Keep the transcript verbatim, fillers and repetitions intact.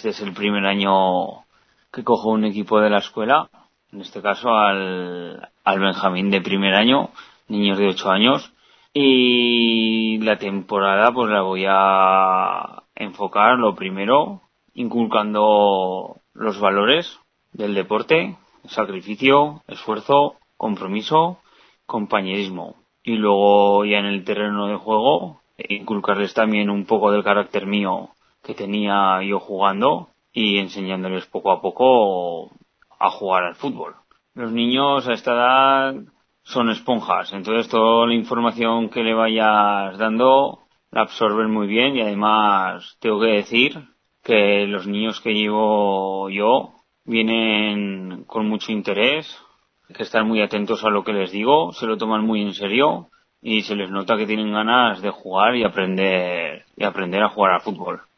este es el primer año que cojo un equipo de la escuela, en este caso al, al Benjamín de primer año, niños de ocho años, y la temporada pues la voy a enfocar lo primero, inculcando los valores del deporte, sacrificio, esfuerzo, compromiso, compañerismo. Y luego ya en el terreno de juego, inculcarles también un poco del carácter mío que tenía yo jugando y enseñándoles poco a poco a jugar al fútbol. Los niños a esta edad son esponjas, entonces toda la información que le vayas dando la absorben muy bien y además tengo que decir que los niños que llevo yo vienen con mucho interés, que están muy atentos a lo que les digo, se lo toman muy en serio y se les nota que tienen ganas de jugar y aprender y aprender a jugar al fútbol.